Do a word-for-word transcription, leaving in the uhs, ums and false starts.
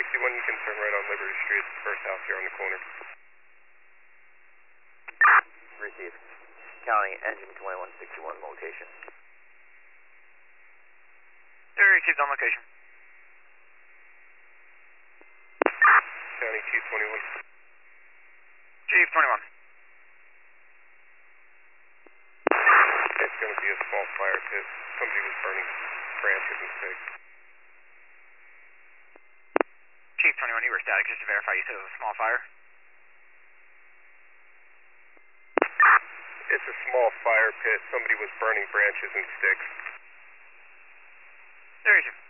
sixty-one, you can turn right on Liberty Street, it's the first house here on the corner. Received. County engine twenty-one sixty-one location. They're received on location. County Chief twenty-one. Chief twenty-one. It's going to be a small fire pit. Somebody was burning branches and sticks. Chief twenty-one, you were static. Just to verify, you said it was a small fire? It's a small fire pit. Somebody was burning branches and sticks. There you go.